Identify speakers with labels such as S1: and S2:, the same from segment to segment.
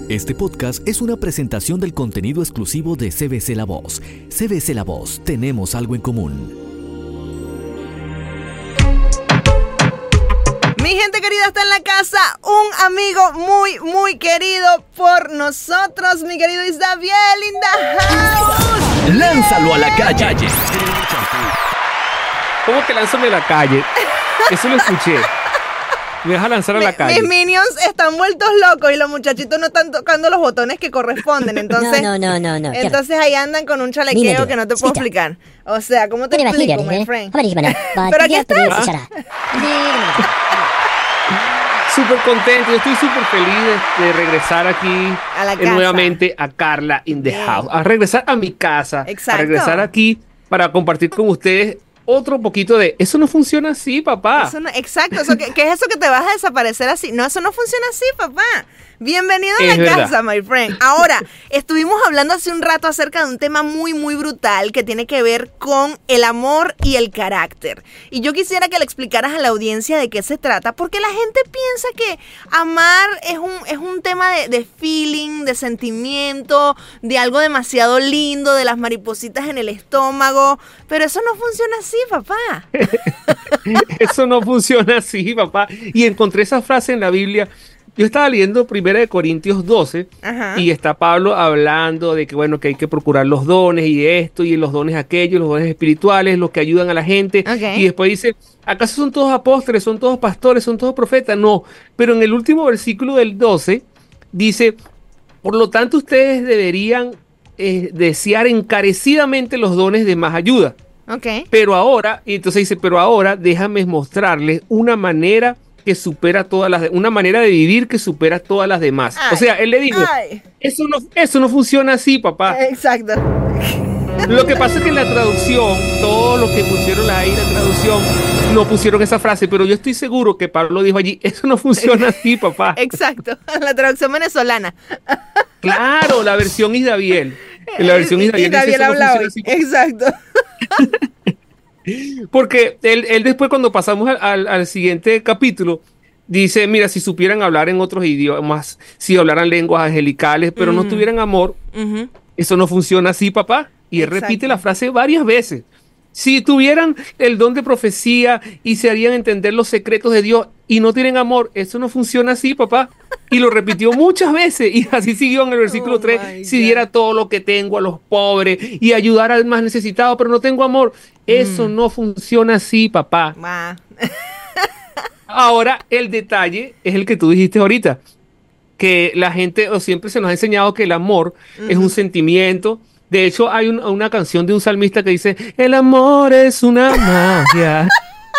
S1: Este podcast es una presentación del contenido exclusivo de CBC La Voz. CBC La Voz, tenemos algo en común.
S2: Mi gente querida, está en la casa un amigo muy querido por nosotros, mi querido Isabiel in the house.
S1: ¡Lánzalo a la calle!
S3: ¿Cómo que lánzame a la calle? Eso lo escuché. Me vas a lanzar a la calle.
S2: Mis minions están vueltos locos y los muchachitos no están tocando los botones que corresponden. Entonces,
S4: No.
S2: Entonces ahí andan con un chalequeo que no te puedo explicar. O sea, ¿cómo te explico, my friend? Pero aquí estás.
S3: Súper contento, yo estoy súper feliz de regresar aquí
S2: A la casa.
S3: nuevamente a Carla in the house, a regresar a mi casa,
S2: Exacto.
S3: a regresar aquí para compartir con ustedes otro poquito de eso no funciona así, papá.
S2: Eso no, exacto, eso, ¿qué es eso que te vas a desaparecer así? No, eso no funciona así, papá. Bienvenido a
S3: Es
S2: la
S3: verdad.
S2: casa, my friend. Ahora, estuvimos hablando hace un rato acerca de un tema muy brutal que tiene que ver con el amor y el carácter. Y yo quisiera que le explicaras a la audiencia de qué se trata, porque la gente piensa que amar es un tema de feeling, de sentimiento, de algo demasiado lindo, de las maripositas en el estómago, pero eso no funciona así, papá.
S3: Eso no funciona así, papá. Y encontré esa frase en la Biblia. Yo estaba leyendo 1 Corintios 12
S2: Ajá.
S3: y está Pablo hablando de que, bueno, que hay que procurar los dones y esto y los dones aquellos, los dones espirituales, los que ayudan a la gente.
S2: Ok.
S3: Y después dice, ¿acaso son todos apóstoles, son todos pastores, son todos profetas? No, pero en el último versículo del 12 dice, por lo tanto ustedes deberían desear encarecidamente los dones de más ayuda.
S2: Ok.
S3: Pero ahora, y entonces dice, pero ahora déjame mostrarles una manera que supera una manera de vivir que supera todas las demás.
S2: Ay,
S3: o sea, él le dijo,
S2: ay.
S3: eso no funciona así, papá.
S2: Exacto.
S3: Lo que pasa es que en la traducción, todos los que pusieron ahí la traducción, no pusieron esa frase, pero yo estoy seguro que Pablo dijo allí, eso no funciona así, papá.
S2: Exacto. La traducción venezolana.
S3: Claro, la versión Isabiel. La versión Isabiel dice, eso no
S2: habla
S3: funciona
S2: hoy.
S3: así, papá.
S2: Exacto.
S3: Porque él después cuando pasamos al siguiente capítulo, dice, mira, si supieran hablar en otros idiomas, si hablaran lenguas angelicales, pero no tuvieran amor, eso no funciona así, papá. Y él
S2: Exacto.
S3: repite la frase varias veces. Si tuvieran el don de profecía y se harían entender los secretos de Dios y no tienen amor, eso no funciona así, papá. Y lo repitió muchas veces y así siguió en el versículo
S2: Oh
S3: 3.
S2: my
S3: Si
S2: God.
S3: diera todo lo que tengo a los pobres y ayudar al más necesitado, pero no tengo amor, eso no funciona así, papá.
S2: Ma.
S3: Ahora, el detalle es el que tú dijiste ahorita, que la gente o siempre se nos ha enseñado que el amor es un sentimiento. De hecho, hay una canción de un salmista que dice, el amor es una magia.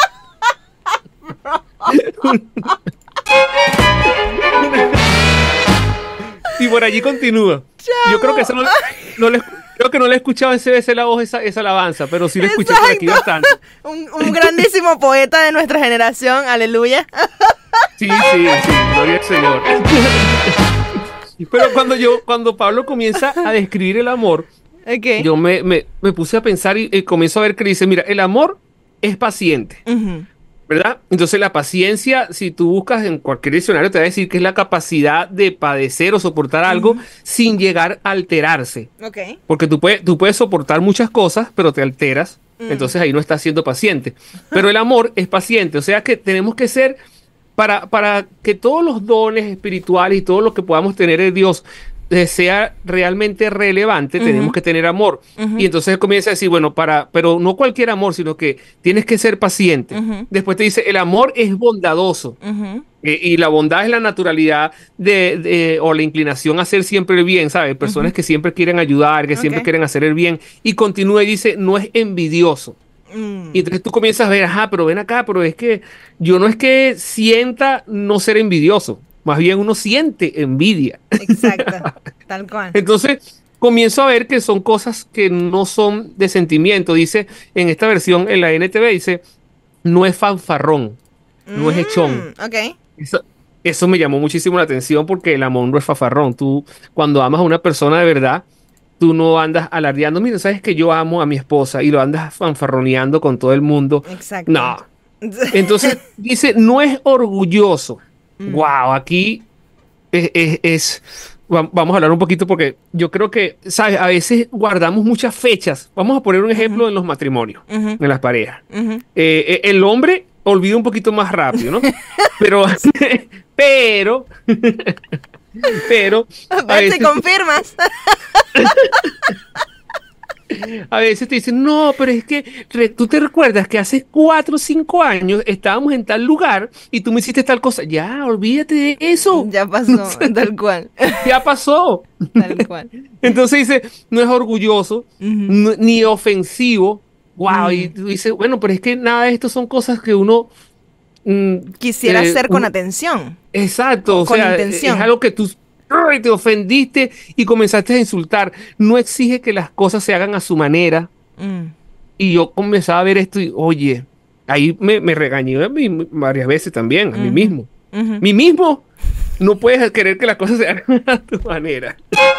S3: Y por allí continúa. Yo creo que eso creo que no le he escuchado en CBC La Voz esa alabanza, pero sí le escuché por aquí
S2: Exacto.
S3: bastante.
S2: Un grandísimo poeta de nuestra generación, aleluya.
S3: Sí, gloria al Señor. Pero cuando Pablo comienza a describir el amor,
S2: Ok.
S3: yo me puse a pensar y comienzo a ver que dice, mira, el amor es paciente,
S2: Ujú.
S3: ¿verdad? Entonces la paciencia, si tú buscas en cualquier diccionario, te va a decir que es la capacidad de padecer o soportar algo sin llegar a alterarse.
S2: Ok.
S3: Porque tú puedes soportar muchas cosas, pero te alteras. Entonces ahí no estás siendo paciente. Pero el amor es paciente. O sea que tenemos que ser, para que todos los dones espirituales y todo lo que podamos tener de Dios sea realmente relevante, tenemos que tener amor. Y entonces comienza a decir, bueno, pero no cualquier amor, sino que tienes que ser paciente. Después te dice, el amor es bondadoso.
S2: Ujú.
S3: Y la bondad es la naturalidad o la inclinación a hacer siempre el bien, ¿sabes? Personas que siempre quieren ayudar, que siempre
S2: Ok.
S3: quieren hacer el bien. Y continúa y dice, no es envidioso.
S2: Mm.
S3: Y entonces tú comienzas a ver, pero ven acá, pero es que yo no es que sienta no ser envidioso, más bien uno siente envidia.
S2: Exacto. Tal cual.
S3: Entonces comienzo a ver que son cosas que no son de sentimiento. Dice en esta versión, en la NTV, dice, no es fanfarrón, no es echón.
S2: Ok.
S3: Eso me llamó muchísimo la atención porque el amor no es fanfarrón. Tú, cuando amas a una persona de verdad, tú no andas alardeando, mira, sabes que yo amo a mi esposa y lo andas fanfarroneando con todo el mundo.
S2: Exacto.
S3: No. Entonces dice, no es orgulloso. Wow, aquí es vamos a hablar un poquito porque yo creo que, ¿sabes? A veces guardamos muchas fechas. Vamos a poner un ejemplo en los matrimonios, en las parejas. El hombre olvida un poquito más rápido, ¿no? Pero, pero,
S2: A ver si confirmas.
S3: a veces te dicen, no, pero es que tú te recuerdas que hace 4 o 5 años estábamos en tal lugar y tú me hiciste tal cosa. Ya, olvídate de eso.
S2: Ya pasó, tal cual.
S3: Ya pasó.
S2: Tal cual.
S3: Entonces dice, no es orgulloso, ni ofensivo. Wow, y tú dices, bueno, pero es que nada de esto son cosas que uno
S2: quisiera hacer con atención.
S3: Exacto,
S2: con
S3: o sea,
S2: intención.
S3: es algo que tú te ofendiste y comenzaste a insultar. No exige que las cosas se hagan a su manera. Y yo comenzaba a ver esto y, oye, ahí me regañé a mí varias veces también, a mí mismo. Mí mismo no puedes querer que las cosas se hagan a tu manera.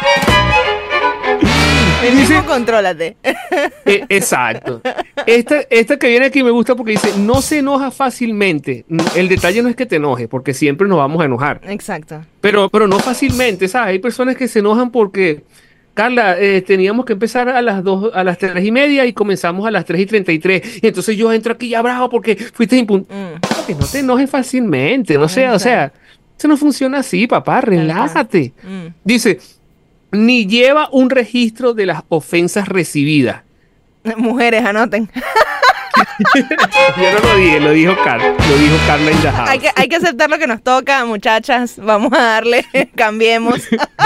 S2: Mismo contrólate.
S3: Exacto. Esta que viene aquí me gusta porque dice, no se enoja fácilmente. El detalle no es que te enojes, porque siempre nos vamos a enojar.
S2: Exacto.
S3: Pero no fácilmente, ¿sabes? Hay personas que se enojan porque, Carla, teníamos que empezar a las 3:30 y comenzamos a las 3:33. Y entonces yo entro aquí ya bravo porque fuiste Que no te enojes fácilmente, no sea, o sea, eso no funciona así, papá, relájate. Dice, ni lleva un registro de las ofensas recibidas.
S2: Mujeres, anoten.
S3: Yo no lo dije, lo dijo Carla in the house.
S2: Hay que aceptar lo que nos toca, muchachas. Vamos a darle, cambiemos.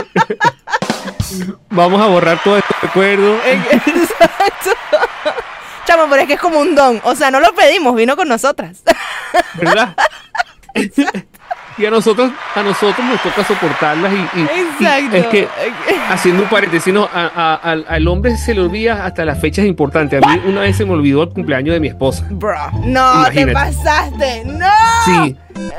S3: Vamos a borrar todo este recuerdo.
S2: Exacto. Chamo, pero es que es como un don. O sea, no lo pedimos, vino con nosotras.
S3: ¿Verdad? Y a nosotros nos toca soportarlas y es que, haciendo un paréntesis, no, al hombre se le olvida hasta las fechas importantes. A mí una vez se me olvidó el cumpleaños de mi esposa.
S2: Bro, no, imagínate. Te pasaste, no.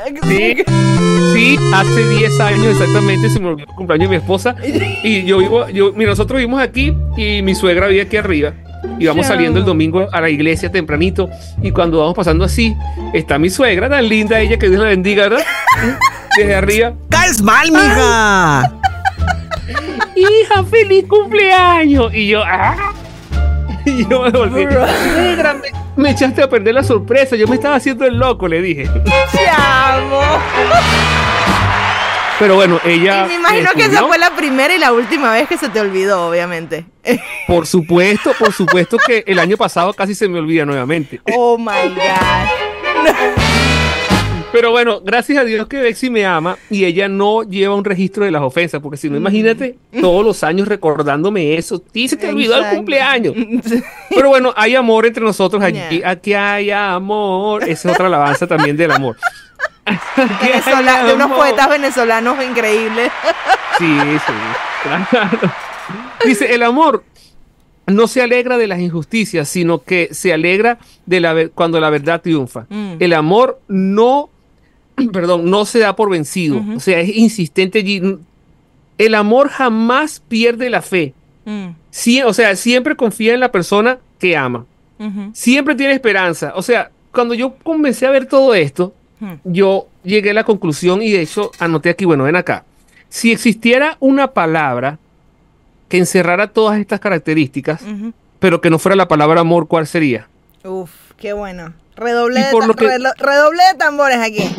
S3: Sí, hace 10 años exactamente se me olvidó el cumpleaños de mi esposa. Y nosotros vivimos aquí y mi suegra vive aquí arriba. Y vamos saliendo el domingo a la iglesia tempranito. Y cuando vamos pasando así, está mi suegra, tan linda ella, que Dios la bendiga, ¿verdad? Desde arriba.
S4: ¡Caes mal, mija!
S3: ¡Hija, feliz cumpleaños! Y yo, ¡ah! Y yo me volví. Suegra, me echaste a perder la sorpresa. Yo me estaba haciendo el loco, le dije.
S2: ¡Te amo!
S3: Pero bueno, ella...
S2: Y me imagino que esa fue la primera y la última vez que se te olvidó, obviamente.
S3: Por supuesto que el año pasado casi se me olvida nuevamente.
S2: Oh, my God.
S3: Pero bueno, gracias a Dios que Bexy me ama y ella no lleva un registro de las ofensas, porque si no, imagínate todos los años recordándome eso. Y se te olvidó el cumpleaños. Pero bueno, hay amor entre nosotros allí. Aquí hay amor. Esa es otra alabanza también del amor.
S2: De unos poetas venezolanos increíbles.
S3: Sí, claro. Dice, el amor no se alegra de las injusticias, sino que se alegra cuando la verdad triunfa. El amor no se da por vencido. O sea, es insistente allí. El amor jamás pierde la fe. Sí, o sea, siempre confía en la persona que ama. Siempre tiene esperanza. O sea, cuando yo comencé a ver todo esto, yo llegué a la conclusión y de hecho anoté aquí, bueno, ven acá. Si existiera una palabra que encerrara todas estas características, pero que no fuera la palabra amor, ¿cuál sería?
S2: Uf, qué bueno. Redoble de tambores aquí.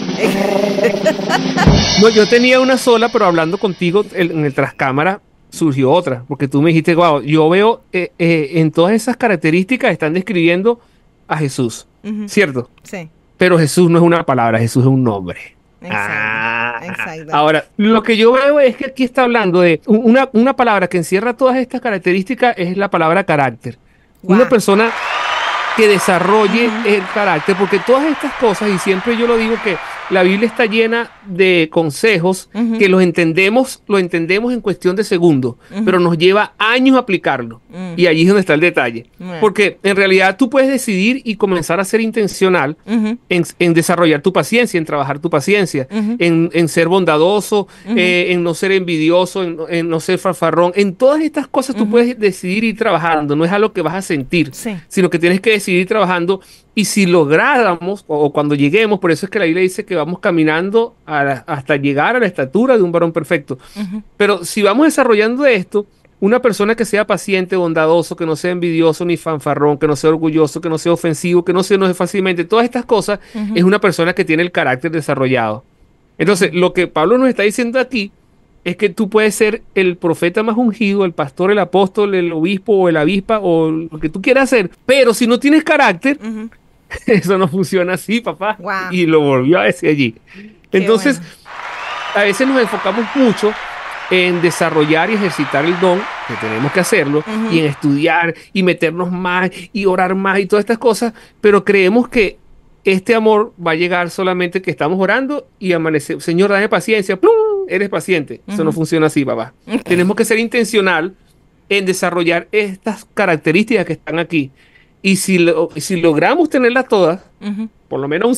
S3: No, yo tenía una sola, pero hablando contigo en el trascámara surgió otra, porque tú me dijiste, wow, yo veo en todas esas características están describiendo a Jesús, ¿cierto?
S2: Sí.
S3: Pero Jesús no es una palabra, Jesús es un nombre.
S2: Exacto.
S3: Ahora, lo que yo veo es que aquí está hablando de una palabra que encierra todas estas características, es la palabra carácter. Wow. Una persona que desarrolle el carácter, porque todas estas cosas, y siempre yo lo digo, que la Biblia está llena de consejos que lo entendemos en cuestión de segundos, pero nos lleva años aplicarlo. Y allí es donde está el detalle. Porque en realidad tú puedes decidir y comenzar a ser intencional en desarrollar tu paciencia, en trabajar tu paciencia, en ser bondadoso, en no ser envidioso, en no ser fanfarrón. En todas estas cosas tú puedes decidir ir trabajando. No es algo que vas a sentir, sino que tienes que decidir trabajando Y si lográramos, o cuando lleguemos, por eso es que la Biblia dice que vamos caminando hasta llegar a la estatura de un varón perfecto. Pero si vamos desarrollando esto, una persona que sea paciente, bondadoso, que no sea envidioso ni fanfarrón, que no sea orgulloso, que no sea ofensivo, que no se enoje fácilmente, todas estas cosas, es una persona que tiene el carácter desarrollado. Entonces, lo que Pablo nos está diciendo aquí es que tú puedes ser el profeta más ungido, el pastor, el apóstol, el obispo o el avispa o lo que tú quieras ser, pero si no tienes carácter, eso no funciona así, papá.
S2: Wow.
S3: Y lo volvió a decir allí. Entonces, a veces nos enfocamos mucho en desarrollar y ejercitar el don, que tenemos que hacerlo, y en estudiar y meternos más y orar más y todas estas cosas, pero creemos que este amor va a llegar solamente que estamos orando y amanecer. Señor, dame paciencia. ¡Plum! Eres paciente. Eso no funciona así, papá. Tenemos que ser intencional en desarrollar estas características que están aquí. Y si logramos tenerlas todas, por lo menos un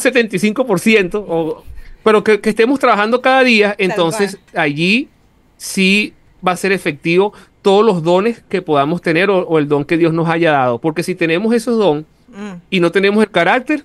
S3: 75%, pero que estemos trabajando cada día, entonces allí sí va a ser efectivo todos los dones que podamos tener o el don que Dios nos haya dado. Porque si tenemos esos dones y no tenemos el carácter,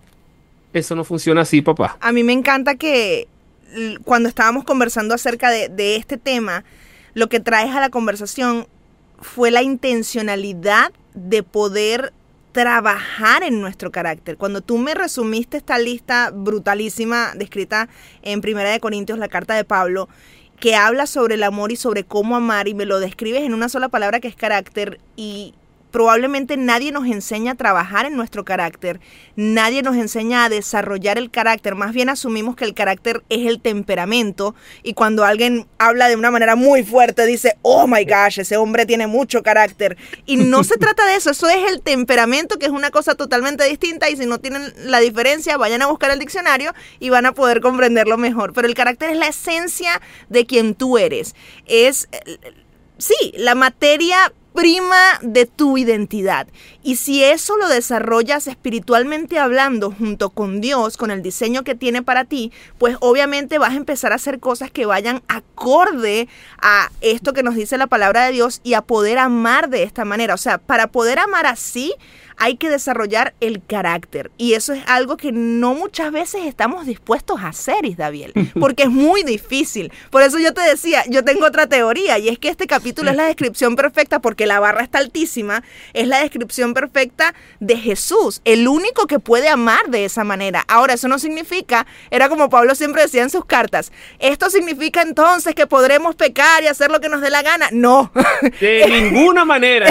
S3: eso no funciona así, papá.
S2: A mí me encanta que cuando estábamos conversando acerca de este tema, lo que traes a la conversación fue la intencionalidad de poder trabajar en nuestro carácter. Cuando tú me resumiste esta lista brutalísima descrita en 1 Corintios, la carta de Pablo, que habla sobre el amor y sobre cómo amar, y me lo describes en una sola palabra que es carácter, y probablemente nadie nos enseña a trabajar en nuestro carácter, nadie nos enseña a desarrollar el carácter, más bien asumimos que el carácter es el temperamento, y cuando alguien habla de una manera muy fuerte dice, oh my gosh, ese hombre tiene mucho carácter, y no se trata de eso, eso es el temperamento, que es una cosa totalmente distinta, y si no tienen la diferencia, vayan a buscar el diccionario y van a poder comprenderlo mejor, pero el carácter es la esencia de quien tú eres, es, sí, la materia prima de tu identidad. Y si eso lo desarrollas espiritualmente hablando junto con Dios, con el diseño que tiene para ti, pues obviamente vas a empezar a hacer cosas que vayan acorde a esto que nos dice la palabra de Dios y a poder amar de esta manera. O sea, para poder amar así, hay que desarrollar el carácter. Y eso es algo que no muchas veces estamos dispuestos a hacer, Isdaviel, porque es muy difícil. Por eso yo te decía, yo tengo otra teoría, y es que este capítulo es la descripción perfecta, porque la barra está altísima, es la descripción perfecta de Jesús, el único que puede amar de esa manera. Ahora, eso no significa, era como Pablo siempre decía en sus cartas, esto significa entonces que podremos pecar y hacer lo que nos dé la gana. No.
S3: De ninguna manera.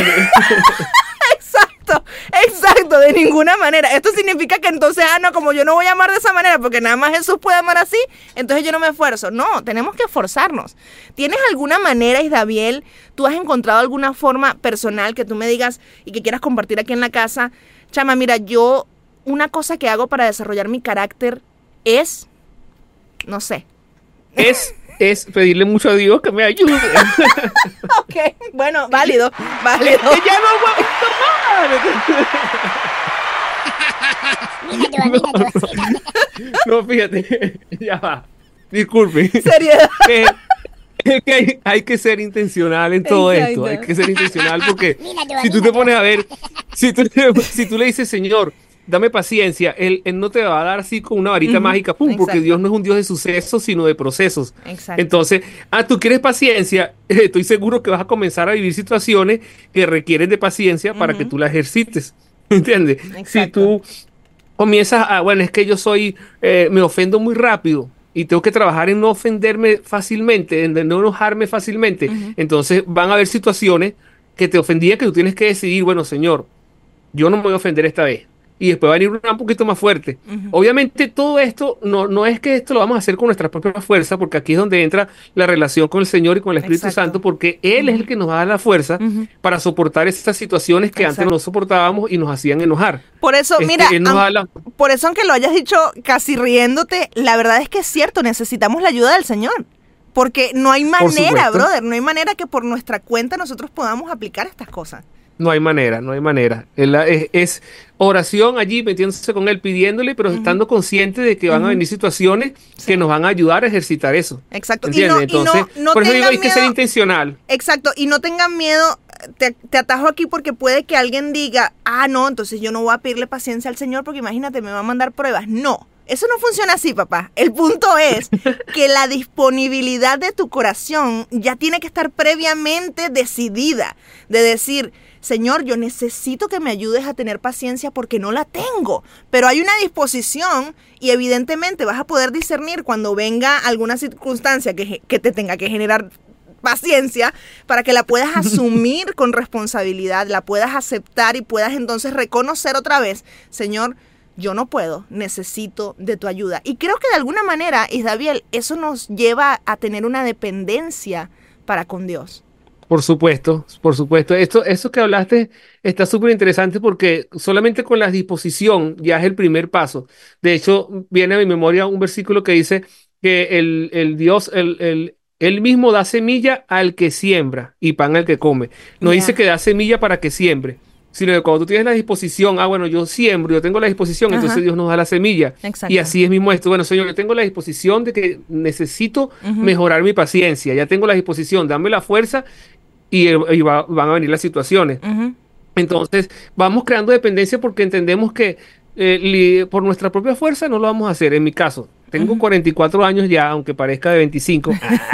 S2: Exacto, de ninguna manera. Esto significa que entonces, no, como yo no voy a amar de esa manera, porque nada más Jesús puede amar así, entonces yo no me esfuerzo. No, tenemos que esforzarnos. ¿Tienes alguna manera, Isdaviel? ¿Tú has encontrado alguna forma personal que tú me digas y que quieras compartir aquí en la casa? Chama, mira, yo, una cosa que hago para desarrollar mi carácter es, no sé.
S3: Es pedirle mucho a Dios que me ayude.
S2: Ok, bueno, válido.
S3: Ya no No, fíjate, ya va. Disculpe.
S2: Seriedad.
S3: Que hay que ser intencional en todo esto. Hay que ser intencional porque si tú te pones a ver, si tú le dices, Señor, dame paciencia, él no te va a dar así con una varita mágica, pum, porque Dios no es un Dios de sucesos, sino de procesos. Exacto. Entonces, tú quieres paciencia, estoy seguro que vas a comenzar a vivir situaciones que requieren de paciencia para que tú la ejercites, ¿entiendes? Exacto. Si tú comienzas bueno, es que yo me ofendo muy rápido y tengo que trabajar en no ofenderme fácilmente, en no enojarme fácilmente, entonces van a haber situaciones que te ofendían que tú tienes que decidir, bueno, Señor, yo no me voy a ofender esta vez. Y después va a venir una un poquito más fuerte. Obviamente todo esto no es que esto lo vamos a hacer con nuestra propia fuerza, porque aquí es donde entra la relación con el Señor y con el Espíritu Santo, porque Él es el que nos da la fuerza para soportar estas situaciones que antes no soportábamos y nos hacían enojar.
S2: Por eso, mira, por eso aunque lo hayas dicho casi riéndote, la verdad es que es cierto, necesitamos la ayuda del Señor. Porque no hay manera, brother, no hay manera que por nuestra cuenta nosotros podamos aplicar estas cosas.
S3: No hay manera. Es oración allí, metiéndose con Él, pidiéndole, pero estando consciente de que van a venir situaciones que nos van a ayudar a ejercitar eso.
S2: Exacto.
S3: ¿Entiendes? Entonces, por eso digo, hay que ser intencional.
S2: Exacto. Y no tengan miedo, te atajo aquí porque puede que alguien diga, no, entonces yo no voy a pedirle paciencia al Señor porque imagínate, me va a mandar pruebas. No, eso no funciona así, papá. El punto es que la disponibilidad de tu corazón ya tiene que estar previamente decidida, de decir, Señor, yo necesito que me ayudes a tener paciencia porque no la tengo. Pero hay una disposición y evidentemente vas a poder discernir cuando venga alguna circunstancia que te tenga que generar paciencia para que la puedas asumir con responsabilidad, la puedas aceptar y puedas entonces reconocer otra vez, Señor, yo no puedo, necesito de tu ayuda. Y creo que de alguna manera, Isdaviel, eso nos lleva a tener una dependencia para con Dios.
S3: Por supuesto, por supuesto. Eso que hablaste está súper interesante porque solamente con la disposición ya es el primer paso. De hecho, viene a mi memoria un versículo que dice que el Dios, él mismo da semilla al que siembra y pan al que come. No dice que da semilla para que siembre, sino que cuando tú tienes la disposición, bueno, yo siembro, yo tengo la disposición, entonces Dios nos da la semilla.
S2: Exacto.
S3: Y así es mismo esto. Bueno, Señor, yo tengo la disposición de que necesito mejorar mi paciencia, ya tengo la disposición, dame la fuerza y van a venir las situaciones. Entonces, vamos creando dependencia porque entendemos que por nuestra propia fuerza no lo vamos a hacer. En mi caso, tengo 44 años ya, aunque parezca de 25.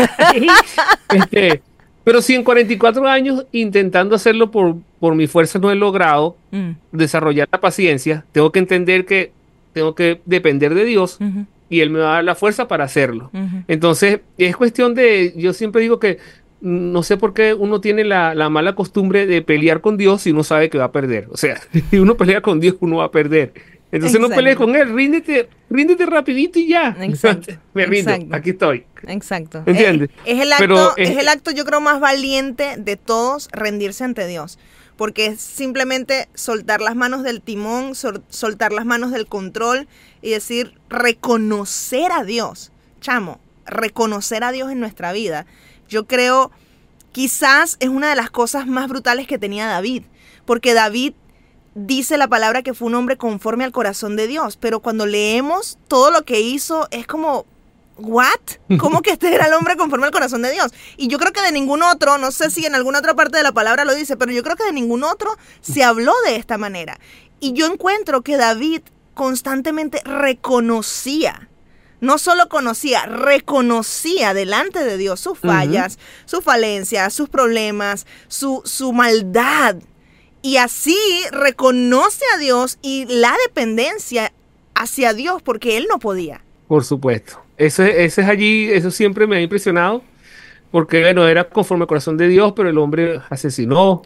S3: Pero si en 44 años intentando hacerlo por mi fuerza no he logrado desarrollar la paciencia, tengo que entender que tengo que depender de Dios y Él me va a dar la fuerza para hacerlo. Entonces, es cuestión yo siempre digo que no sé por qué uno tiene la mala costumbre de pelear con Dios si uno sabe que va a perder. O sea, si uno pelea con Dios, uno va a perder. Entonces no pelees con Él, ríndete rapidito y ya.
S2: Exacto.
S3: Me rindo, aquí estoy.
S2: Exacto.
S3: ¿Entiendes?
S2: Es el acto, yo creo, más valiente de todos, rendirse ante Dios. Porque es simplemente soltar las manos del timón, soltar las manos del control y decir, reconocer a Dios. Chamo, reconocer a Dios en nuestra vida. Yo creo, quizás es una de las cosas más brutales que tenía David, porque David dice la palabra que fue un hombre conforme al corazón de Dios, pero cuando leemos todo lo que hizo es como, ¿what? ¿Cómo que este era el hombre conforme al corazón de Dios? Y yo creo que de ningún otro, no sé si en alguna otra parte de la palabra lo dice, pero yo creo que de ningún otro se habló de esta manera. Y yo encuentro que David constantemente reconocía. No solo reconocía delante de Dios sus fallas, sus falencias, sus problemas, su maldad. Y así reconoce a Dios y la dependencia hacia Dios porque él no podía.
S3: Por supuesto. Eso siempre me ha impresionado porque, bueno, era conforme al corazón de Dios, pero el hombre asesinó.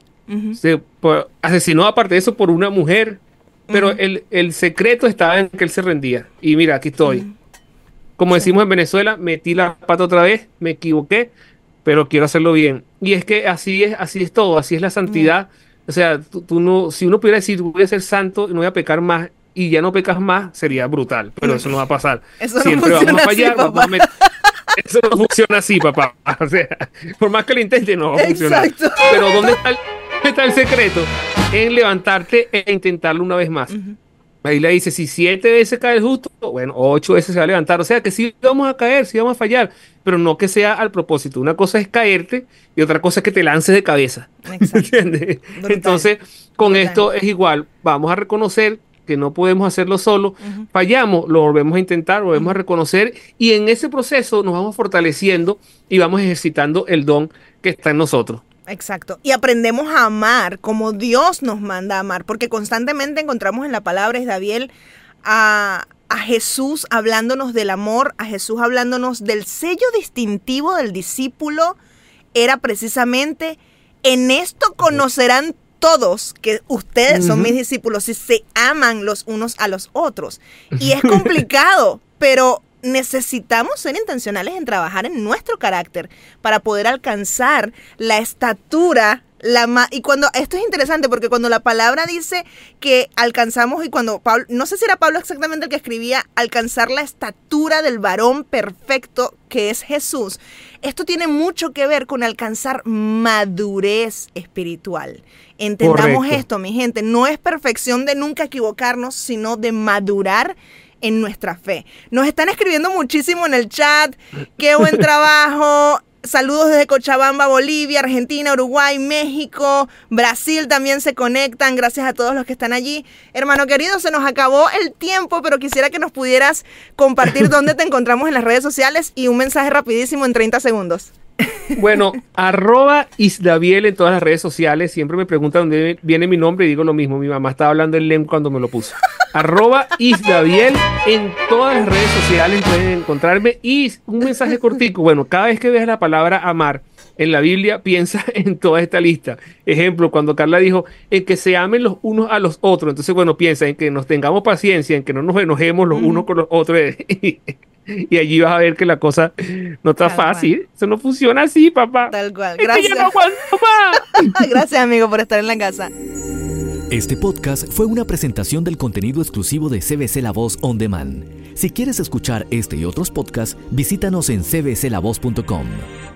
S3: Asesinó aparte de eso por una mujer, pero el secreto estaba en que él se rendía. Y mira, aquí estoy. Como decimos en Venezuela, metí la pata otra vez, me equivoqué, pero quiero hacerlo bien. Y es que así es todo, así es la santidad. O sea, tú no, si uno pudiera decir, voy a ser santo, no voy a pecar más, y ya no pecas más, sería brutal, pero eso no va a pasar.
S2: Eso
S3: siempre
S2: no
S3: vamos a fallar,
S2: así,
S3: eso no funciona así, papá. O sea, por más que lo intente, no va a funcionar.
S2: Exacto.
S3: Pero ¿dónde está el secreto? En levantarte e intentarlo una vez más. Ahí le dice, si 7 veces cae el justo, bueno, 8 veces se va a levantar. O sea, que sí vamos a caer, sí vamos a fallar, pero no que sea al propósito. Una cosa es caerte y otra cosa es que te lances de cabeza. ¿Entiendes? Entonces, con esto es igual. Vamos a reconocer que no podemos hacerlo solo. Fallamos, lo volvemos a intentar, lo volvemos a reconocer y en ese proceso nos vamos fortaleciendo y vamos ejercitando el don que está en nosotros.
S2: Exacto. Y aprendemos a amar como Dios nos manda a amar, porque constantemente encontramos en la palabra, Isdaviel, a Jesús hablándonos del amor, a Jesús hablándonos del sello distintivo del discípulo, era precisamente, en esto conocerán todos que ustedes son mis discípulos si se aman los unos a los otros. Y es complicado, pero necesitamos ser intencionales en trabajar en nuestro carácter para poder alcanzar la estatura. Y cuando esto es interesante porque cuando la palabra dice que alcanzamos y cuando Pablo, no sé si era Pablo exactamente el que escribía, alcanzar la estatura del varón perfecto que es Jesús, esto tiene mucho que ver con alcanzar madurez espiritual. Entendamos
S3: Correcto.
S2: esto, mi gente, no es perfección de nunca equivocarnos, sino de madurar en nuestra fe. Nos están escribiendo muchísimo en el chat. Qué buen trabajo. saludos desde Cochabamba, Bolivia, Argentina, Uruguay, México, Brasil también se conectan. Gracias a todos los que están allí. Hermano querido, se nos acabó el tiempo, pero quisiera que nos pudieras compartir dónde te encontramos en las redes sociales y un mensaje rapidísimo en 30 segundos.
S3: Bueno, @Isdaviel en todas las redes sociales. Siempre me preguntan dónde viene mi nombre y digo lo mismo. Mi mamá estaba hablando en lengua cuando me lo puso. @Isdaviel en todas las redes sociales pueden encontrarme. Y un mensaje cortico. Bueno, cada vez que veas la palabra amar en la Biblia, piensa en toda esta lista. Ejemplo, cuando Carla dijo en que se amen los unos a los otros. Entonces, bueno, piensa en que nos tengamos paciencia, en que no nos enojemos los unos con los otros. Y allí vas a ver que la cosa no está fácil. Eso no funciona así, papá.
S2: Tal cual. Gracias.
S3: Ya no aguanto más.
S2: Gracias, amigo, por estar en la casa.
S1: Este podcast fue una presentación del contenido exclusivo de CBC La Voz On Demand. Si quieres escuchar este y otros podcasts, visítanos en cbclavoz.com.